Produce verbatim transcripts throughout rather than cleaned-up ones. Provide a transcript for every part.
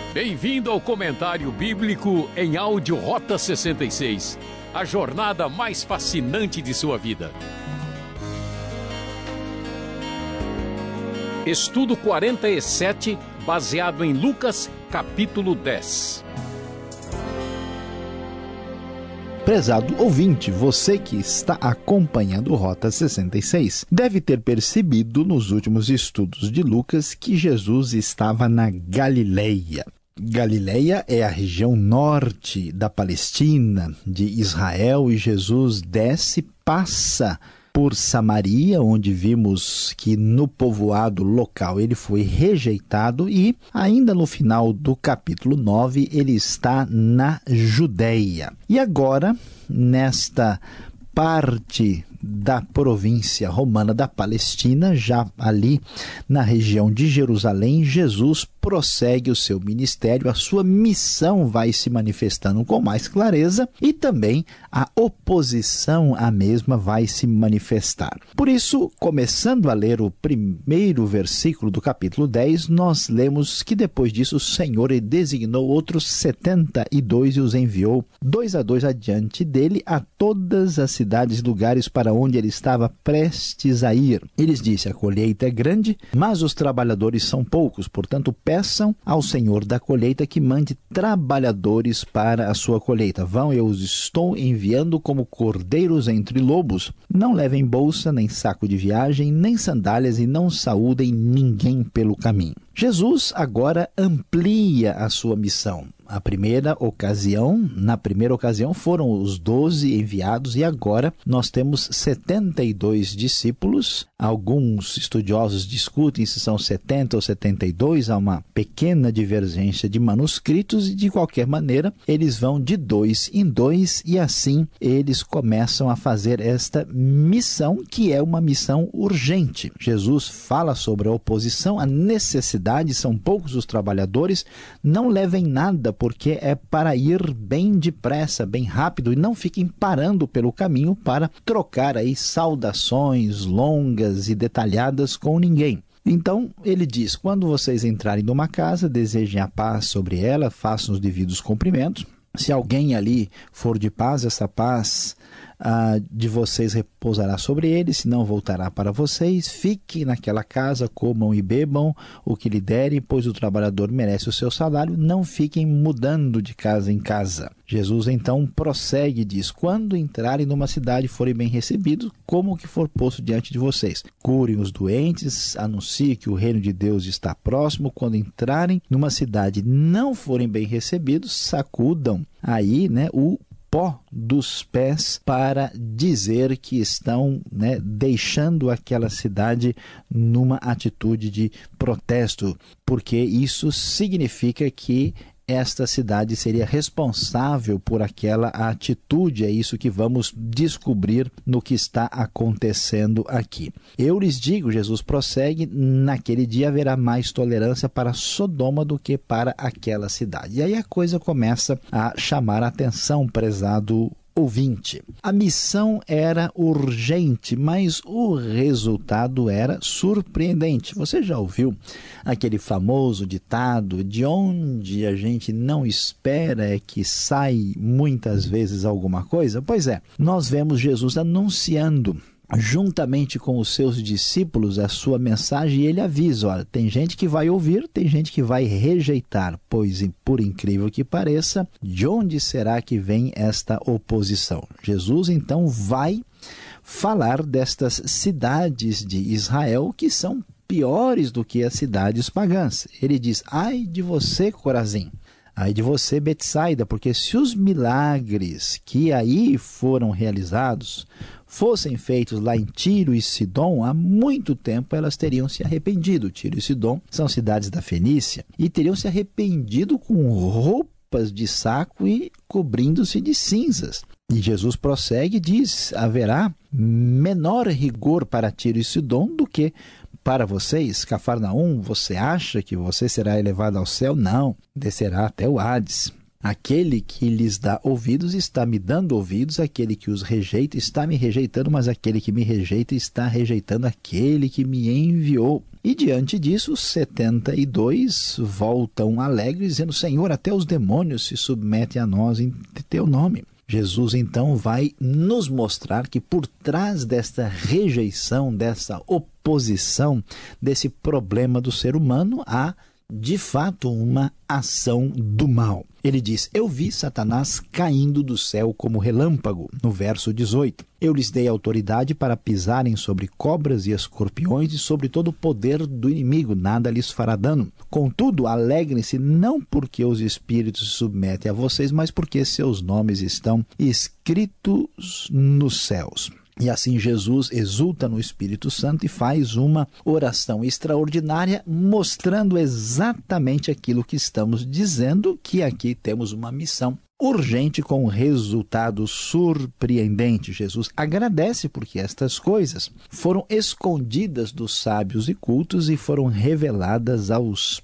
Bem-vindo ao comentário bíblico em áudio Rota sessenta e seis, a jornada mais fascinante de sua vida. Estudo quarenta e sete, baseado em Lucas, capítulo dez. Prezado ouvinte, você que está acompanhando Rota sessenta e seis deve ter percebido nos últimos estudos de Lucas que Jesus estava na Galileia. Galileia é a região norte da Palestina, de Israel, e Jesus desce, passa por Samaria, onde vimos que no povoado local ele foi rejeitado, e ainda no final do capítulo nove ele está na Judeia. E agora, nesta parte da província romana da Palestina, já ali na região de Jerusalém, Jesus prossegue o seu ministério, a sua missão vai se manifestando com mais clareza e também a oposição à mesma vai se manifestar. Por isso, começando a ler o primeiro versículo do capítulo dez, nós lemos que depois disso o Senhor designou outros setenta e dois e os enviou dois a dois adiante dele a todas as cidades e lugares para onde ele estava prestes a ir. Eles disse: a colheita é grande, mas os trabalhadores são poucos, portanto peçam ao Senhor da colheita que mande trabalhadores para a sua colheita. Vão, eu os estou enviando como cordeiros entre lobos. Não levem bolsa, nem saco de viagem, nem sandálias, e não saúdem ninguém pelo caminho. Jesus agora amplia a sua missão. A primeira ocasião, na primeira ocasião foram os doze enviados e agora nós temos setenta e dois discípulos. Alguns estudiosos discutem se são setenta ou setenta e dois, há uma pequena divergência de manuscritos e de qualquer maneira eles vão de dois em dois e assim eles começam a fazer esta missão, que é uma missão urgente. Jesus fala sobre a oposição, a necessidade, são poucos os trabalhadores, não levem nada, porque é para ir bem depressa, bem rápido, e não fiquem parando pelo caminho para trocar aí saudações longas e detalhadas com ninguém. Então, ele diz: quando vocês entrarem numa casa, desejem a paz sobre ela, façam os devidos cumprimentos. Se alguém ali for de paz, essa paz ah, de vocês repousará sobre ele, senão voltará para vocês. Fiquem naquela casa, comam e bebam o que lhe derem, pois o trabalhador merece o seu salário. Não fiquem mudando de casa em casa. Jesus então prossegue e diz: quando entrarem numa cidade e forem bem recebidos, como o que for posto diante de vocês. Curem os doentes, anunciem que o reino de Deus está próximo. Quando entrarem numa cidade e não forem bem recebidos, sacudam aí, né, o pó dos pés para dizer que estão, né, deixando aquela cidade numa atitude de protesto, porque isso significa que esta cidade seria responsável por aquela atitude. É isso que vamos descobrir no que está acontecendo aqui. Eu lhes digo, Jesus prossegue, naquele dia haverá mais tolerância para Sodoma do que para aquela cidade. E aí a coisa começa a chamar a atenção, prezado ouvinte. A missão era urgente, mas o resultado era surpreendente. Você já ouviu aquele famoso ditado: de onde a gente não espera é que sai muitas vezes alguma coisa? Pois é, nós vemos Jesus anunciando juntamente com os seus discípulos a sua mensagem, e ele avisa: olha, tem gente que vai ouvir, tem gente que vai rejeitar, pois por incrível que pareça, de onde será que vem esta oposição? Jesus então vai falar destas cidades de Israel que são piores do que as cidades pagãs. Ele diz: ai de você, Corazim! Ai de você, Betsaida, porque se os milagres que aí foram realizados fossem feitos lá em Tiro e Sidom, há muito tempo elas teriam se arrependido. Tiro e Sidom são cidades da Fenícia, e teriam se arrependido com roupas de saco e cobrindo-se de cinzas. E Jesus prossegue e diz: haverá menor rigor para Tiro e Sidom do que para vocês. Cafarnaum, você acha que você será elevado ao céu? Não, descerá até o Hades. Aquele que lhes dá ouvidos está me dando ouvidos, aquele que os rejeita está me rejeitando, mas aquele que me rejeita está rejeitando aquele que me enviou. E diante disso, os setenta e dois voltam alegres, dizendo: Senhor, até os demônios se submetem a nós em teu nome. Jesus então vai nos mostrar que por trás desta rejeição, dessa oposição, desse problema do ser humano, há de fato uma ação do mal. Ele diz: eu vi Satanás caindo do céu como relâmpago, no verso dezoito. Eu lhes dei autoridade para pisarem sobre cobras e escorpiões e sobre todo o poder do inimigo, nada lhes fará dano. Contudo, alegrem-se não porque os espíritos se submetem a vocês, mas porque seus nomes estão escritos nos céus. E assim Jesus exulta no Espírito Santo e faz uma oração extraordinária, mostrando exatamente aquilo que estamos dizendo, que aqui temos uma missão urgente com um resultado surpreendente. Jesus agradece porque estas coisas foram escondidas dos sábios e cultos e foram reveladas aos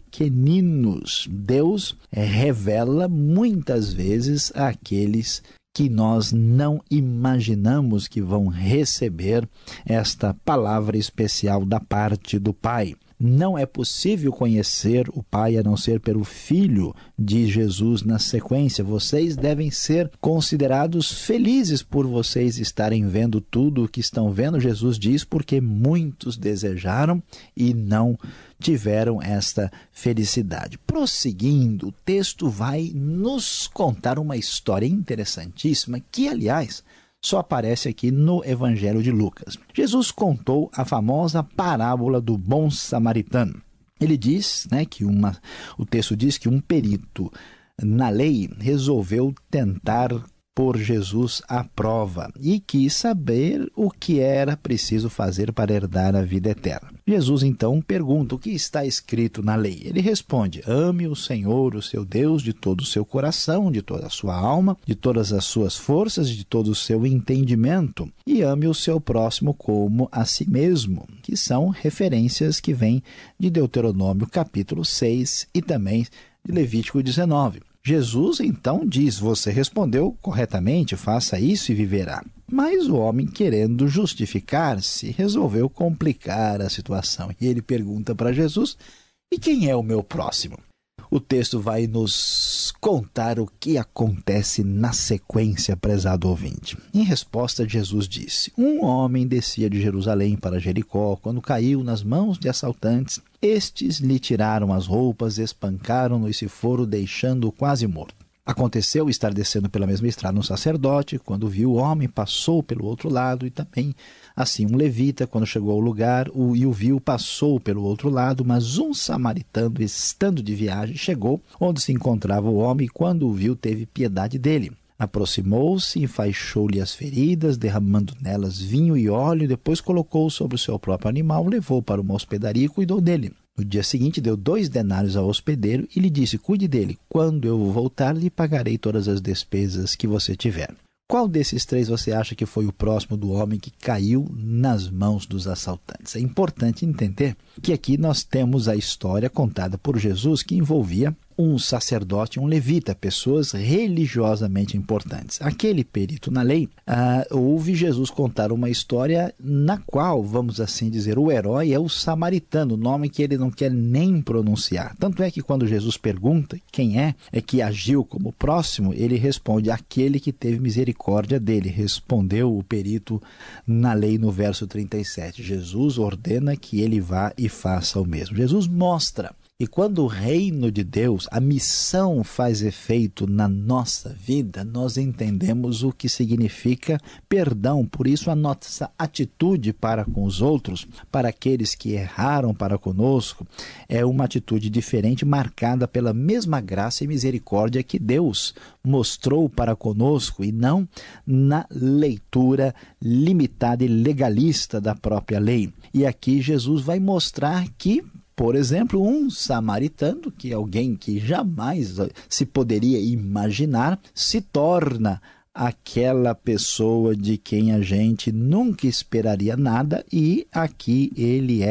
pequeninos. Deus revela muitas vezes àqueles que nós não imaginamos que vão receber esta palavra especial da parte do Pai. Não é possível conhecer o Pai a não ser pelo Filho, diz Jesus na sequência. Vocês devem ser considerados felizes por vocês estarem vendo tudo o que estão vendo, Jesus diz, porque muitos desejaram e não tiveram esta felicidade. Prosseguindo, o texto vai nos contar uma história interessantíssima que, aliás, só aparece aqui no Evangelho de Lucas. Jesus contou a famosa parábola do bom samaritano. Ele diz, né, que uma, o texto diz que um perito na lei resolveu tentar por Jesus à prova e quis saber o que era preciso fazer para herdar a vida eterna. Jesus então pergunta: o que está escrito na lei? Ele responde: ame o Senhor, o seu Deus, de todo o seu coração, de toda a sua alma, de todas as suas forças, de todo o seu entendimento, e ame o seu próximo como a si mesmo, que são referências que vêm de Deuteronômio capítulo seis e também de Levítico dezenove. Jesus então diz: você respondeu corretamente, faça isso e viverá. Mas o homem, querendo justificar-se, resolveu complicar a situação. E ele pergunta para Jesus: e quem é o meu próximo? O texto vai nos contar o que acontece na sequência, prezado ouvinte. Em resposta, Jesus disse: um homem descia de Jerusalém para Jericó, quando caiu nas mãos de assaltantes. Estes lhe tiraram as roupas, espancaram-no e se foram, deixando-o quase morto. Aconteceu estar descendo pela mesma estrada um sacerdote, quando viu o homem, passou pelo outro lado, e também assim um levita, quando chegou ao lugar o, e o viu, passou pelo outro lado. Mas um samaritano, estando de viagem, chegou onde se encontrava o homem, e quando o viu, teve piedade dele. Aproximou-se, enfaixou-lhe as feridas, derramando nelas vinho e óleo, depois colocou-o sobre o seu próprio animal, levou para uma hospedaria e cuidou dele. No dia seguinte, deu dois denários ao hospedeiro e lhe disse: cuide dele, quando eu voltar, lhe pagarei todas as despesas que você tiver. Qual desses três você acha que foi o próximo do homem que caiu nas mãos dos assaltantes? É importante entender que aqui nós temos a história contada por Jesus que envolvia um sacerdote e um levita, pessoas religiosamente importantes. Aquele perito na lei, ah, ouve Jesus contar uma história na qual, vamos assim dizer, o herói é o samaritano, nome que ele não quer nem pronunciar. Tanto é que quando Jesus pergunta quem é, é que agiu como próximo, ele responde: aquele que teve misericórdia dele. Respondeu o perito na lei no verso trinta e sete. Jesus ordena que ele vá e faça o mesmo. Jesus mostra. E quando o reino de Deus, a missão faz efeito na nossa vida, nós entendemos o que significa perdão. Por isso, a nossa atitude para com os outros, para aqueles que erraram para conosco, é uma atitude diferente, marcada pela mesma graça e misericórdia que Deus mostrou para conosco, e não na leitura limitada e legalista da própria lei. E aqui Jesus vai mostrar que, por exemplo, um samaritano, que é alguém que jamais se poderia imaginar, se torna aquela pessoa de quem a gente nunca esperaria nada, e aqui ele é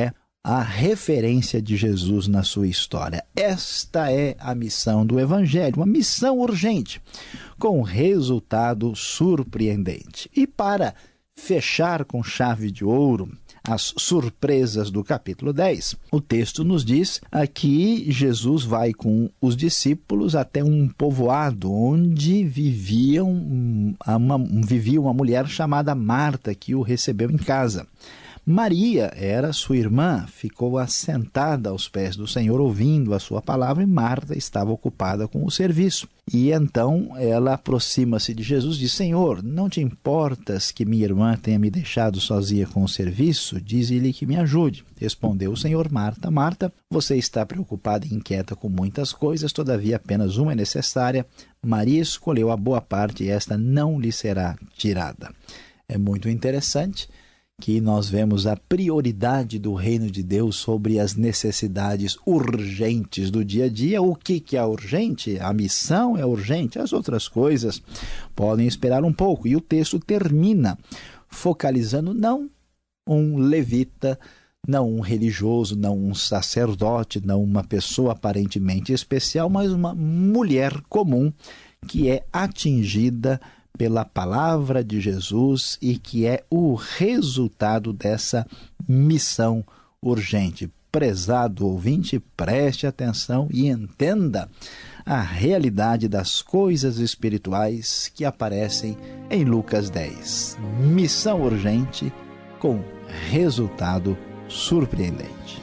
a referência de Jesus na sua história. Esta é a missão do Evangelho, uma missão urgente, com resultado surpreendente. E para fechar com chave de ouro as surpresas do capítulo dez, o texto nos diz que Jesus vai com os discípulos até um povoado onde viviam uma, vivia uma mulher chamada Marta, que o recebeu em casa. Maria era sua irmã, ficou assentada aos pés do Senhor ouvindo a sua palavra, e Marta estava ocupada com o serviço. E então ela aproxima-se de Jesus e diz: Senhor, não te importas que minha irmã tenha me deixado sozinha com o serviço? Dize-lhe que me ajude. Respondeu o Senhor: Marta, Marta, você está preocupada e inquieta com muitas coisas, todavia apenas uma é necessária. Maria escolheu a boa parte e esta não lhe será tirada. É muito interessante que nós vemos a prioridade do reino de Deus sobre as necessidades urgentes do dia a dia. O que, que é urgente? A missão é urgente, as outras coisas podem esperar um pouco. E o texto termina focalizando não um levita, não um religioso, não um sacerdote, não uma pessoa aparentemente especial, mas uma mulher comum que é atingida pela palavra de Jesus e que é o resultado dessa missão urgente. Prezado ouvinte, preste atenção e entenda a realidade das coisas espirituais que aparecem em Lucas dez. Missão urgente com resultado surpreendente.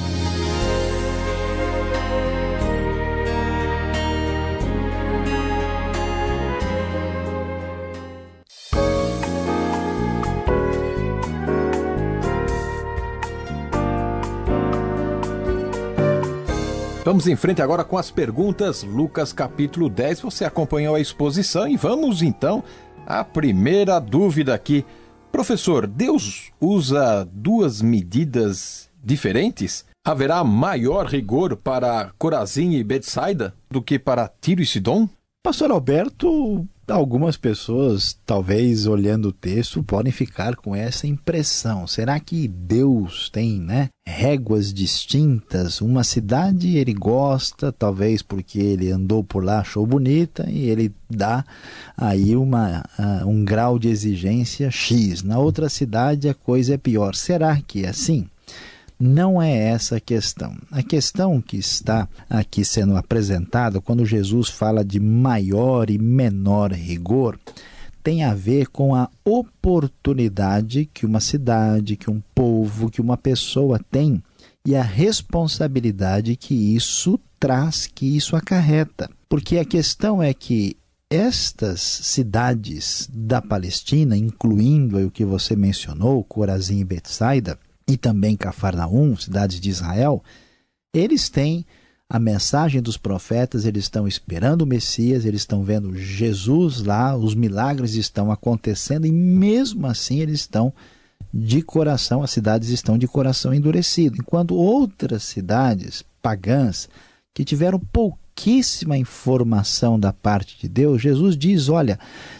Vamos em frente agora com as perguntas. Lucas capítulo dez, você acompanhou a exposição e vamos então à primeira dúvida aqui. Professor, Deus usa duas medidas diferentes? Haverá maior rigor para Corazim e Betsaida do que para Tiro e Sidom? Pastor Alberto, algumas pessoas, talvez olhando o texto, podem ficar com essa impressão. Será que Deus tem, né, réguas distintas? Uma cidade ele gosta, talvez porque ele andou por lá, achou bonita, e ele dá aí uma, uh, um grau de exigência X. Na outra cidade a coisa é pior. Será que é assim? Não é essa a questão. A questão que está aqui sendo apresentada, quando Jesus fala de maior e menor rigor, tem a ver com a oportunidade que uma cidade, que um povo, que uma pessoa tem e a responsabilidade que isso traz, que isso acarreta. Porque a questão é que estas cidades da Palestina, incluindo o que você mencionou, Corazim e Betsaida, e também Cafarnaum, cidades de Israel, eles têm a mensagem dos profetas, eles estão esperando o Messias, eles estão vendo Jesus lá, os milagres estão acontecendo e mesmo assim eles estão de coração, as cidades estão de coração endurecido. Enquanto outras cidades pagãs que tiveram pouquíssima informação da parte de Deus, Jesus diz, olha,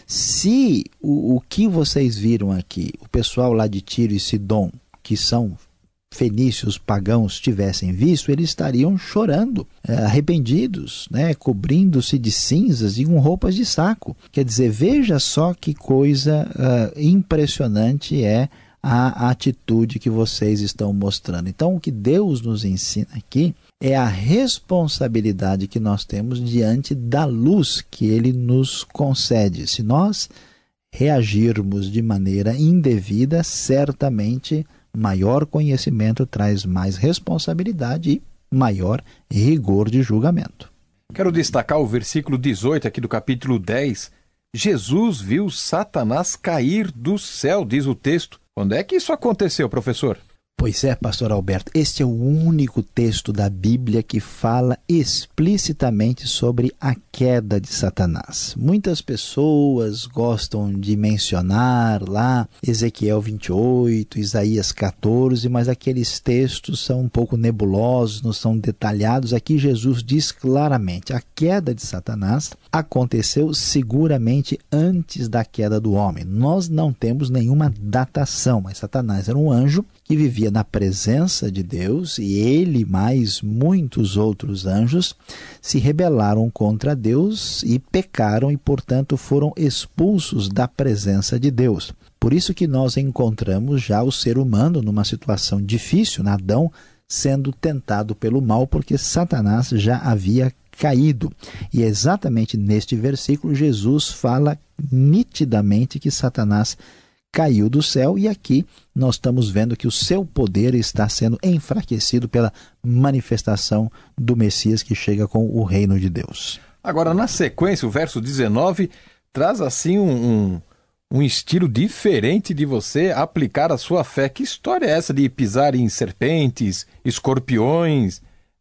se o, o que vocês viram aqui, o pessoal lá de Tiro e Sidom, que são fenícios pagãos, tivessem visto, eles estariam chorando, é, arrependidos, né, cobrindo-se de cinzas e com roupas de saco. Quer dizer, veja só que coisa uh, impressionante é a atitude que vocês estão mostrando. Então, o que Deus nos ensina aqui é a responsabilidade que nós temos diante da luz que Ele nos concede. Se nós reagirmos de maneira indevida, certamente maior conhecimento traz mais responsabilidade e maior rigor de julgamento. Quero destacar o versículo dezoito aqui do capítulo dez. Jesus viu Satanás cair do céu, diz o texto. Quando é que isso aconteceu, professor? Pois é, pastor Alberto, este é o único texto da Bíblia que fala explicitamente sobre a queda de Satanás. Muitas pessoas gostam de mencionar lá Ezequiel vinte e oito, Isaías quatorze, mas aqueles textos são um pouco nebulosos, não são detalhados. Aqui Jesus diz claramente, a queda de Satanás aconteceu seguramente antes da queda do homem. Nós não temos nenhuma datação, mas Satanás era um anjo que que vivia na presença de Deus, e ele mais muitos outros anjos se rebelaram contra Deus e pecaram e, portanto, foram expulsos da presença de Deus. Por isso que nós encontramos já o ser humano numa situação difícil, Adão, sendo tentado pelo mal, porque Satanás já havia caído. E é exatamente neste versículo Jesus fala nitidamente que Satanás caiu do céu, e aqui nós estamos vendo que o seu poder está sendo enfraquecido pela manifestação do Messias que chega com o reino de Deus. Agora, na sequência, o verso dezenove traz assim um, um, um estilo diferente de você aplicar a sua fé. Que história é essa de pisar em serpentes, escorpiões?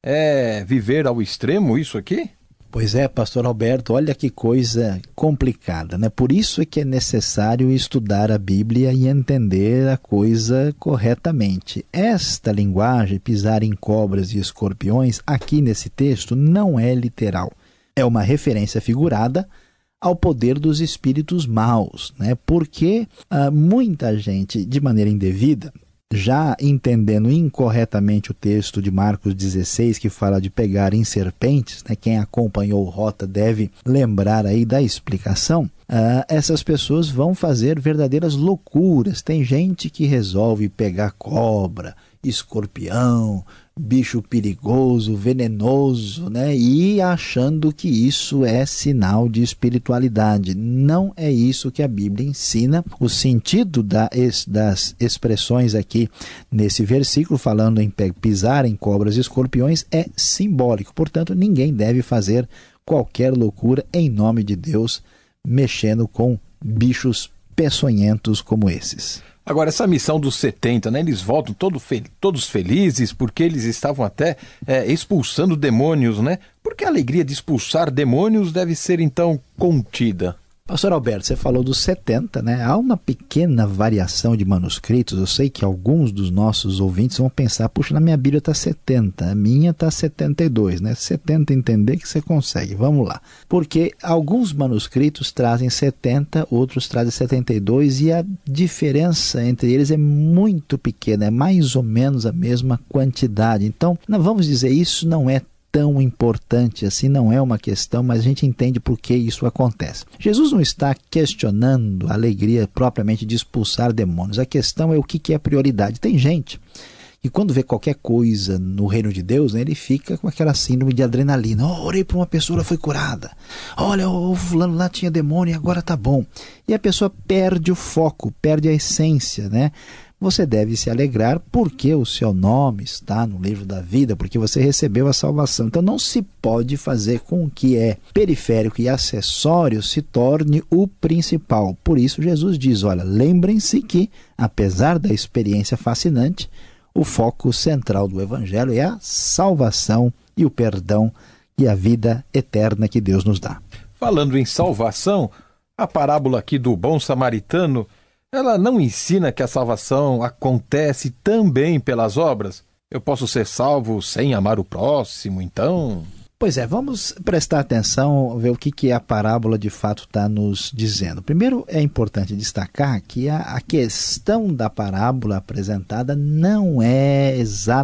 É viver ao extremo isso aqui? Pois é, pastor Alberto, olha que coisa complicada, né? Por isso é que é necessário estudar a Bíblia e entender a coisa corretamente. Esta linguagem, pisar em cobras e escorpiões, aqui nesse texto, não é literal. É uma referência figurada ao poder dos espíritos maus, né? Porque ah, muita gente, de maneira indevida, já entendendo incorretamente o texto de Marcos dezesseis, que fala de pegar em serpentes, né? Quem acompanhou o Rota deve lembrar aí da explicação. Uh, essas pessoas vão fazer verdadeiras loucuras. Tem gente que resolve pegar cobra, escorpião, bicho perigoso, venenoso, né? E achando que isso é sinal de espiritualidade. Não é isso que a Bíblia ensina. O sentido da, das expressões aqui nesse versículo, falando em pisar em cobras e escorpiões, é simbólico. Portanto, ninguém deve fazer qualquer loucura em nome de Deus, mexendo com bichos peçonhentos como esses. Agora, essa missão dos setenta, né, eles voltam todo fel- todos felizes, porque eles estavam até é, expulsando demônios, né? Porque a alegria de expulsar demônios deve ser, então, contida. Pastor Alberto, você falou dos setenta, né? Há uma pequena variação de manuscritos. Eu sei que alguns dos nossos ouvintes vão pensar, puxa, na minha Bíblia está setenta, a minha está setenta e dois, né? Você tenta entender que você consegue, vamos lá. Porque alguns manuscritos trazem setenta, outros trazem setenta e dois, e a diferença entre eles é muito pequena, é mais ou menos a mesma quantidade. Então, nós vamos dizer, isso não é tão importante assim, não é uma questão, mas a gente entende por que isso acontece. Jesus não está questionando a alegria propriamente de expulsar demônios. A questão é o que é prioridade. Tem gente que quando vê qualquer coisa no reino de Deus, né, ele fica com aquela síndrome de adrenalina. Oh, orei para uma pessoa, ela foi curada. Olha, o fulano lá tinha demônio e agora tá bom. E a pessoa perde o foco, perde a essência, né? Você deve se alegrar porque o seu nome está no livro da vida, porque você recebeu a salvação. Então não se pode fazer com que é periférico e acessório se torne o principal. Por isso Jesus diz, olha, lembrem-se que, apesar da experiência fascinante, o foco central do Evangelho é a salvação e o perdão e a vida eterna que Deus nos dá. Falando em salvação, a parábola aqui do bom samaritano, ela não ensina que a salvação acontece também pelas obras? Eu posso ser salvo sem amar o próximo, então? Pois é, vamos prestar atenção, ver o que, que a parábola de fato está nos dizendo. Primeiro, é importante destacar que a, a questão da parábola apresentada não é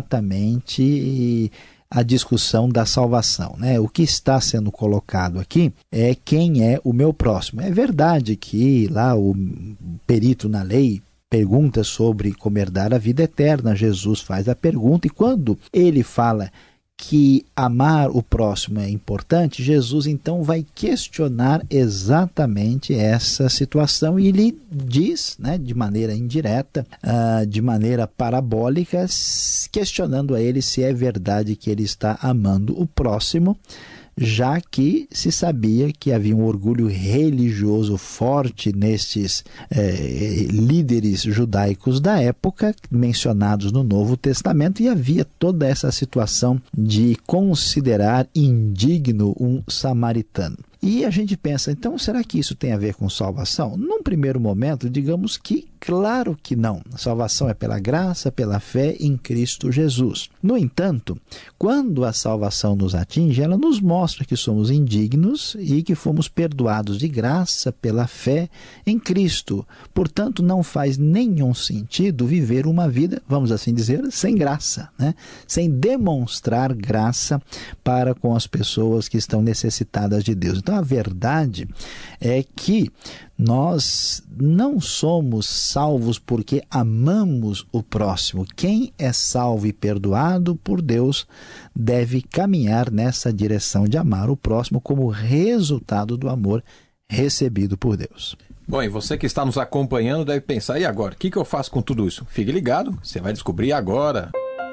exatamente a discussão da salvação, né? O que está sendo colocado aqui é quem é o meu próximo. É verdade que lá o perito na lei pergunta sobre como herdar a vida eterna. Jesus faz a pergunta e quando ele fala que amar o próximo é importante, Jesus então vai questionar exatamente essa situação e ele diz, né, de maneira indireta, uh, de maneira parabólica, questionando a ele se é verdade que ele está amando o próximo, já que se sabia que havia um orgulho religioso forte nestes eh, líderes judaicos da época, mencionados no Novo Testamento, e havia toda essa situação de considerar indigno um samaritano. E a gente pensa, então, será que isso tem a ver com salvação? Num primeiro momento, digamos que claro que não. A salvação é pela graça, pela fé em Cristo Jesus. No entanto, quando a salvação nos atinge, ela nos mostra que somos indignos e que fomos perdoados de graça pela fé em Cristo. Portanto, não faz nenhum sentido viver uma vida, vamos assim dizer, sem graça, né? Sem demonstrar graça para com as pessoas que estão necessitadas de Deus. Então, a verdade é que nós não somos salvos porque amamos o próximo. Quem é salvo e perdoado por Deus deve caminhar nessa direção de amar o próximo como resultado do amor recebido por Deus. Bom, e você que está nos acompanhando deve pensar, e agora? O que, que eu faço com tudo isso? Fique ligado, você vai descobrir agora.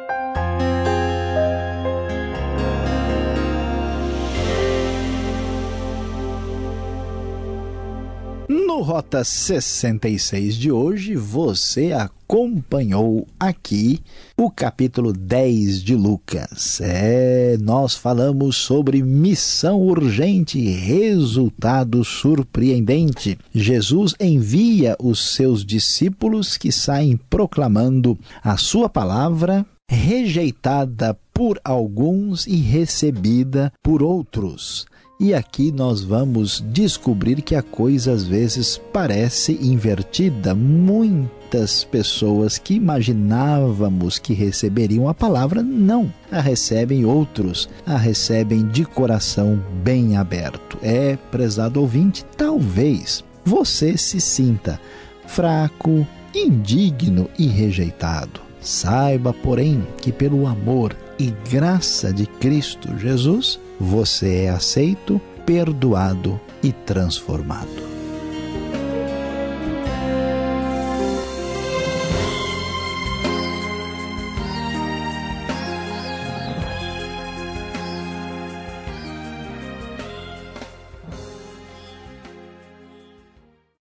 No Rota sessenta e seis de hoje, você acompanhou aqui o capítulo dez de Lucas. É, nós falamos sobre missão urgente e resultado surpreendente. Jesus envia os seus discípulos que saem proclamando a sua palavra, rejeitada por alguns e recebida por outros. E aqui nós vamos descobrir que a coisa às vezes parece invertida. Muitas pessoas que imaginávamos que receberiam a palavra, não a recebem, outros a recebem de coração bem aberto. É, prezado ouvinte, talvez você se sinta fraco, indigno e rejeitado. Saiba, porém, que pelo amor e graça de Cristo Jesus, você é aceito, perdoado e transformado.